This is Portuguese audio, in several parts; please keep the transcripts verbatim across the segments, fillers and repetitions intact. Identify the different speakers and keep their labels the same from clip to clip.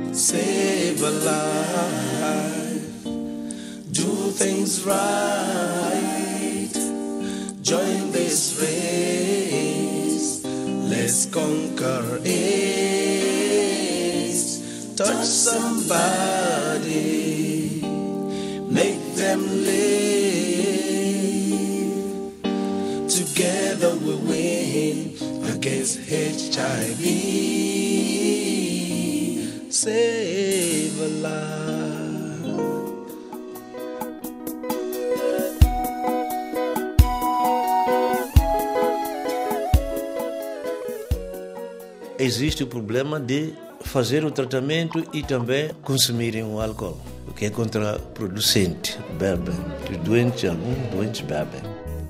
Speaker 1: Save a life, do things right, join this race, let's conquer AIDS, touch somebody, make them live, together we win against H I V. Save a life.
Speaker 2: Existe o problema de fazer o tratamento e também consumirem o álcool, o que é contraproducente. Bebem. Os doentes, alguns doentes bebem.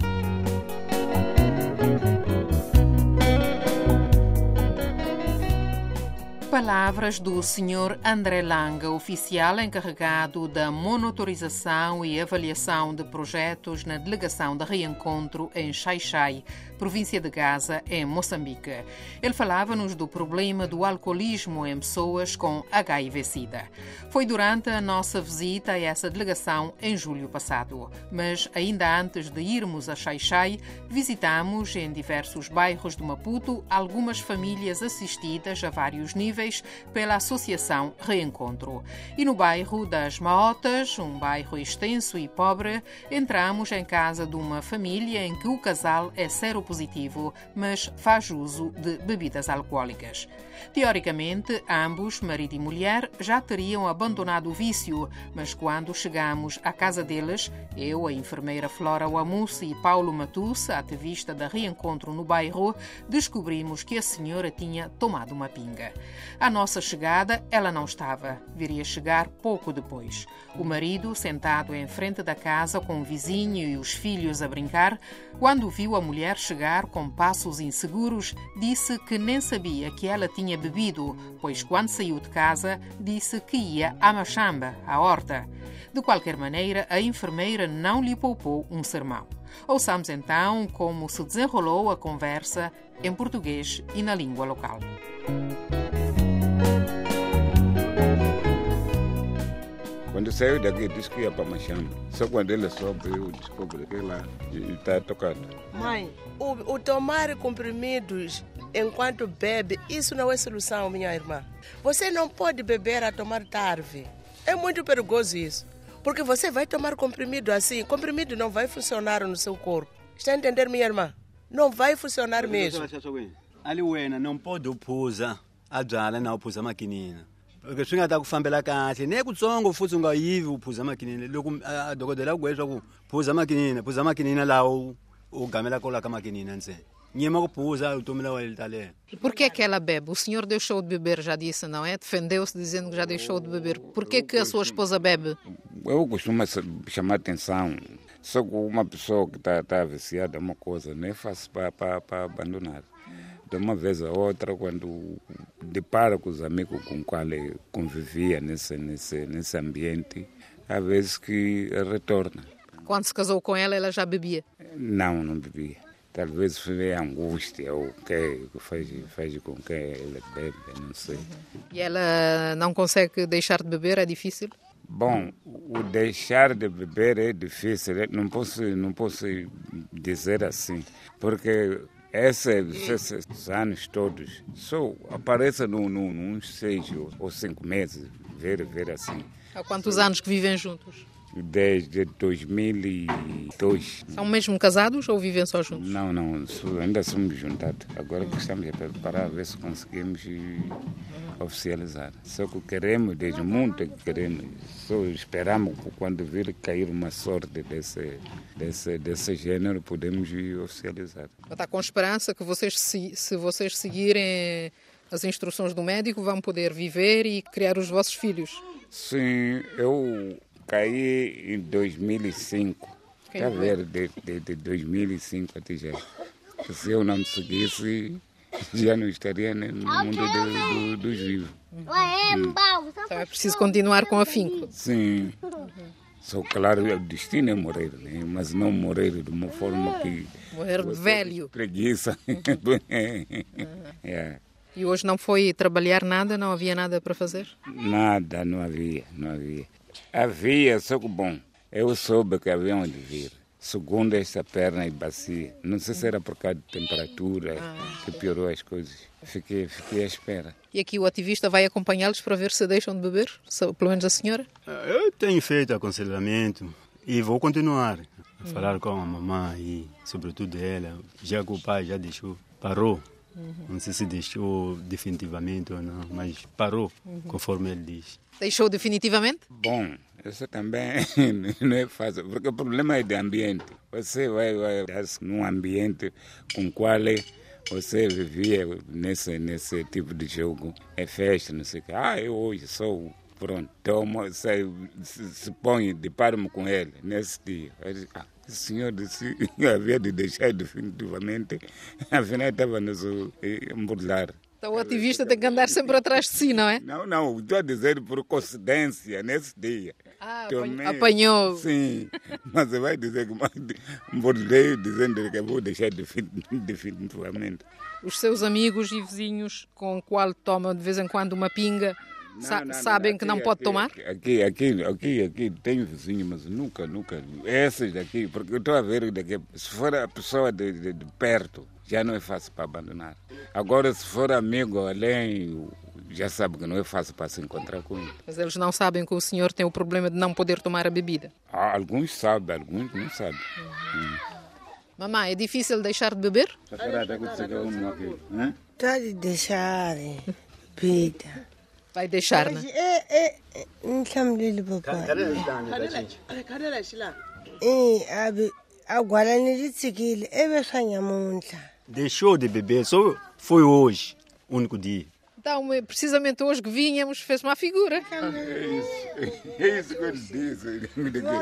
Speaker 3: Palavras do senhor André Langa, oficial encarregado da monitorização e avaliação de projetos na delegação de reencontro em Xai-Xai, província de Gaza, em Moçambique. Ele falava-nos do problema do alcoolismo em pessoas com H I V-Sida. Foi durante a nossa visita a essa delegação em julho passado. Mas ainda antes de irmos a Xai-Xai, visitamos em diversos bairros de Maputo algumas famílias assistidas a vários níveis pela Associação Reencontro. E no bairro das Maotas, um bairro extenso e pobre, entramos em casa de uma família em que o casal é seropositivo, mas faz uso de bebidas alcoólicas. Teoricamente, ambos, marido e mulher, já teriam abandonado o vício, mas quando chegamos à casa deles, eu, a enfermeira Flora Wamusse e Paulo Matus, ativista da Reencontro no bairro, descobrimos que a senhora tinha tomado uma pinga. À nossa chegada, ela não estava. Viria chegar pouco depois. O marido, sentado em frente da casa com o vizinho e os filhos a brincar, quando viu a mulher chegar com passos inseguros, disse que nem sabia que ela tinha bebido, pois quando saiu de casa, disse que ia à machamba, à horta. De qualquer maneira, a enfermeira não lhe poupou um sermão. Ouçamos então como se desenrolou a conversa em português e na língua local.
Speaker 4: Quando saiu daqui, disse que ia para Machamba. Só quando ele soube, eu descobri que lá está tocado.
Speaker 5: Mãe, o, o tomar comprimidos enquanto bebe, isso não é solução, minha irmã. Você não pode beber a tomar tarde. É muito perigoso isso. Porque você vai tomar comprimido assim, comprimido não vai funcionar no seu corpo. Está a entender, minha irmã? Não vai funcionar mesmo.
Speaker 6: Ali wena não pode uphuza adzala na uphuza makinina. Porque swi nga ta ku fambela kahle ne kutsongo futhi ungayivi uphuza makinina loko dokotela ku gweswa ku phuza makinina phuza makinina lawo o gamela cola ka makinina nse. Nyema ku phuza utomela wa litale.
Speaker 7: Por que que ela bebe? O senhor deixou de beber, já disse, não é? Defendeu-se dizendo que já deixou de beber. Por que que a sua esposa bebe?
Speaker 4: Eu costumo chamar atenção. Só que uma pessoa que está tá viciada é uma coisa, não é fácil para abandonar. De uma vez a outra, quando depara com os amigos com quais convivia nesse, nesse, nesse ambiente, há vezes que retorna.
Speaker 7: Quando se casou com ela, ela já bebia?
Speaker 4: Não, não bebia. Talvez foi a angústia ou o que faz, faz com que ela bebe, não sei.
Speaker 7: E ela não consegue deixar de beber? É difícil?
Speaker 4: Bom, o deixar de beber é difícil, não posso, não posso dizer assim, porque esses, esses anos todos só aparece num, num, uns seis ou cinco meses, ver, ver assim.
Speaker 7: Há quantos anos que vivem juntos?
Speaker 4: Desde dois mil e dois.
Speaker 7: São mesmo casados ou vivem só juntos?
Speaker 4: Não, não, ainda somos juntados. Agora que estamos a preparar, a ver se conseguimos oficializar. Só que queremos, desde muito que queremos, só esperamos que quando vir cair uma sorte desse, desse, desse gênero, podemos oficializar.
Speaker 7: Está com esperança que vocês, se, se vocês seguirem as instruções do médico, vão poder viver e criar os vossos filhos?
Speaker 4: Sim, eu caí em dois mil e cinco. Está a ver, de, de, de dois mil e cinco até já. Se eu não me seguisse, já não estaria no mundo do, do, dos vivos.
Speaker 7: Uhum. Então é preciso continuar com afinco.
Speaker 4: Sim. Só claro, o destino é morrer, né? Mas não morrer de uma forma que...
Speaker 7: Morrer velho.
Speaker 4: Preguiça. Uhum. É.
Speaker 7: E hoje não foi trabalhar nada? Não havia nada para fazer?
Speaker 4: Nada, não havia, não havia. Havia, só que bom, eu soube que havia onde vir. Segundo esta perna e bacia. Não sei se era por causa de temperatura ah. que piorou as coisas. Fiquei, fiquei à espera.
Speaker 7: E aqui o ativista vai acompanhá-los para ver se deixam de beber? Pelo menos a senhora?
Speaker 6: Eu tenho feito aconselhamento e vou continuar a falar com a mamãe e sobretudo ela. Já que o pai já deixou, parou. Uhum. Não sei se deixou definitivamente ou não, mas parou, uhum. conforme ele diz.
Speaker 7: Deixou definitivamente?
Speaker 4: Bom, isso também não é fácil, porque o problema é de ambiente. Você vai, vai dar-se num ambiente com o qual você vivia nesse, nesse tipo de jogo. É festa, não sei o que. Ah, eu hoje sou, pronto, tomo, se, se, se põe, deparo-me com ele nesse dia. Eu digo, ah, o senhor disse que havia de deixar definitivamente, afinal estava nos emburlar.
Speaker 7: Então o ativista tem que andar sempre atrás de si, não é?
Speaker 4: Não, não, estou a dizer por coincidência, nesse dia.
Speaker 7: Ah, Tomei, apanhou.
Speaker 4: Sim, mas você vai dizer que emburlei dizendo que eu vou deixar definitivamente.
Speaker 7: Os seus amigos e vizinhos com o qual toma de vez em quando uma pinga, Não, Sa- não, sabem não, aqui, que não pode
Speaker 4: aqui,
Speaker 7: tomar?
Speaker 4: Aqui, aqui, aqui, aqui tem vizinho, mas nunca, nunca. Esses daqui, porque eu estou a ver daqui, se for a pessoa de, de, de perto, já não é fácil para abandonar. Agora, se for amigo além, já sabe que não é fácil para se encontrar com ele.
Speaker 7: Mas eles não sabem que o senhor tem o problema de não poder tomar a bebida?
Speaker 4: Ah, alguns sabem, alguns não sabem. Uhum. Hum.
Speaker 7: Mamãe, é difícil deixar de beber?
Speaker 8: Está de deixar bebida.
Speaker 7: Vai deixar, né?
Speaker 8: É, é, não chamo dele papai. Agora ele disse que ele é sonha muito.
Speaker 6: Deixou de beber, só foi hoje, o único dia.
Speaker 7: Então, precisamente hoje que vínhamos, fez uma figura.
Speaker 4: É isso, é isso que ele disse.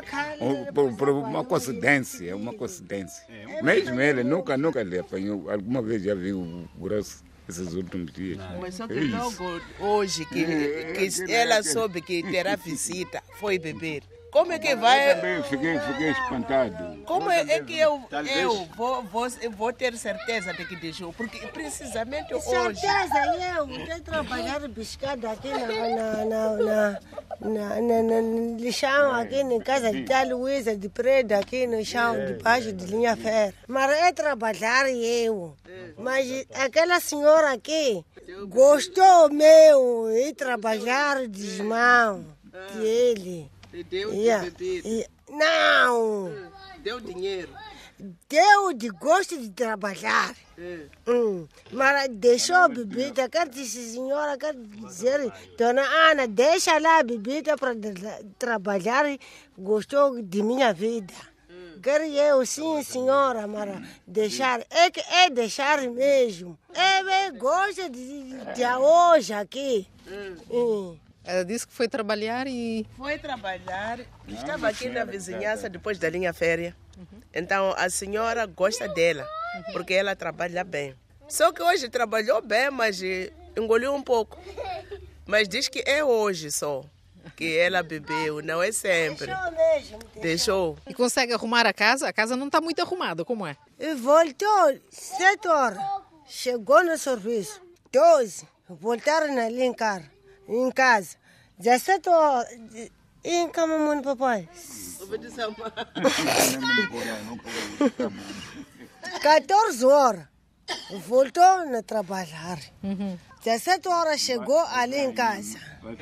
Speaker 4: Por, por uma coincidência, uma coincidência. Mesmo ele nunca, nunca lhe apanhou. Alguma vez já viu o grosso esses últimos dias.
Speaker 5: Mas só que é logo hoje que, que ela soube que terá visita, foi beber. Como é que vai?
Speaker 4: Eu também fiquei, fiquei espantado.
Speaker 5: Como é, é que eu, eu vou, vou, vou ter certeza de que deixou? Porque precisamente hoje...
Speaker 8: Certeza, eu vou trabalhar pescado aqui na, na, na, na, na, na, na lixão, aqui na casa de Tia Luísa, de Preda, aqui no chão, debaixo de linha ferro. Mas é trabalhar eu. Mas aquela senhora aqui gostou meu de trabalhar de mão dele.
Speaker 5: Deu de
Speaker 8: yeah.
Speaker 5: bebida?
Speaker 8: Yeah. Não!
Speaker 5: Deu dinheiro?
Speaker 8: Deu de gosto de trabalhar. É. Hum. Mas deixou a bebida. Quer dizer, senhora, quer dizer, dona Ana, deixa lá a bebida para trabalhar. Gostou de minha vida. Hum. Quero eu, sim, senhora, mas deixar. É que é deixar mesmo. É, é gosta de, de hoje aqui. Hum. Hum.
Speaker 7: Ela disse que foi trabalhar e...
Speaker 5: Foi trabalhar, estava aqui na vizinhança depois da linha férrea. Uhum. Então a senhora gosta dela, uhum. porque ela trabalha bem. Só que hoje trabalhou bem, mas engoliu um pouco. Mas diz que é hoje só que ela bebeu, não é sempre.
Speaker 8: Deixou mesmo.
Speaker 5: Deixou. deixou.
Speaker 7: E consegue arrumar a casa? A casa não está muito arrumada, como é?
Speaker 8: E voltou sete horas, chegou no serviço, doze, voltaram ali em casa. Em casa, dezessete horas, em cama, mano, papai. quatorze horas, voltou a trabalhar. Uhum. dezessete horas chegou ali em casa.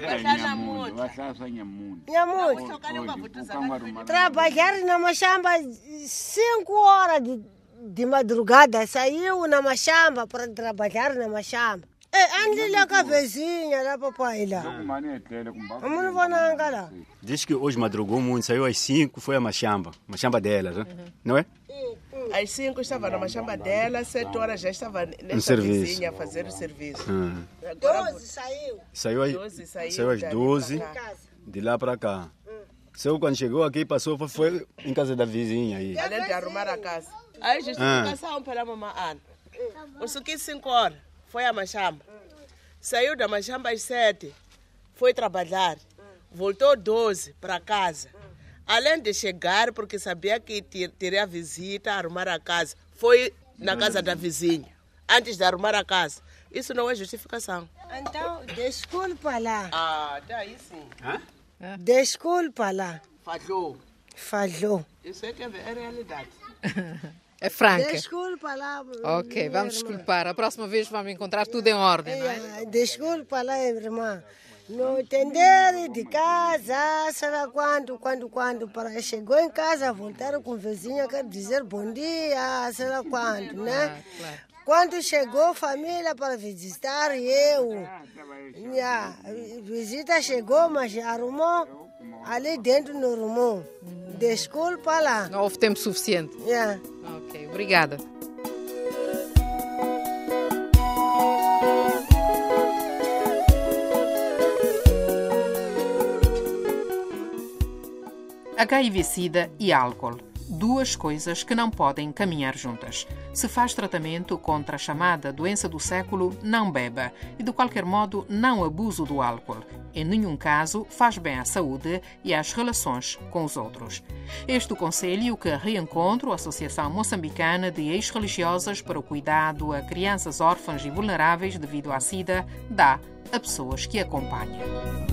Speaker 8: Trabalhar na machamba cinco horas de, de madrugada, saiu na machamba para trabalhar na machamba. É, lá com a vizinha, lá papai lá. Vamos não lá.
Speaker 6: Diz que hoje madrugou muito, saiu às cinco, foi a machamba, machamba dela, né? Uhum. Não é?
Speaker 5: Às cinco estava na machamba dela, às sete horas já estava nessa vizinha a fazer o serviço.
Speaker 6: Uhum.
Speaker 8: Agora, doze saiu.
Speaker 6: Saiu, a, doze saiu, saiu às doze, de lá para cá. Hum. Só quando chegou aqui, passou, foi em casa da vizinha aí.
Speaker 5: Além de arrumar a casa. Aí justificação ah. para a mamãe Ana. O suqui cinco horas. Foi a machamba. Saiu da machamba às sete, foi trabalhar. Voltou doze para casa. Além de chegar, porque sabia que teria visita, arrumar a casa. Foi na casa da vizinha, antes de arrumar a casa. Isso não é justificação.
Speaker 8: Então, desculpa lá.
Speaker 5: Ah, daí sim.
Speaker 8: Desculpa lá.
Speaker 5: Falhou.
Speaker 8: Falhou.
Speaker 5: Isso é que é realidade.
Speaker 7: É franca.
Speaker 8: Desculpa lá.
Speaker 7: Ok,
Speaker 8: minha
Speaker 7: vamos
Speaker 8: irmã.
Speaker 7: desculpar. A próxima vez vamos encontrar tudo em ordem, não é?
Speaker 8: É, desculpa lá, irmã. No entender de casa, será quando, quando, quando, para chegou em casa, voltaram com o vizinho, quer dizer bom dia, será quando, né?
Speaker 7: Claro.
Speaker 8: Quando chegou a família para visitar eu, a visita chegou, mas arrumou ali dentro no arrumou. Desculpa lá.
Speaker 7: Não houve tempo suficiente.
Speaker 8: Yeah.
Speaker 7: Ok, obrigada.
Speaker 3: H I V-Sida e álcool. Duas coisas que não podem caminhar juntas. Se faz tratamento contra a chamada doença do século, não beba. E, de qualquer modo, não abuse do álcool. Em nenhum caso faz bem à saúde e às relações com os outros. Este é o conselho que a Reencontro, a Associação Moçambicana de Ex-Religiosas para o Cuidado a Crianças Órfãs e Vulneráveis devido à SIDA, dá a pessoas que acompanham.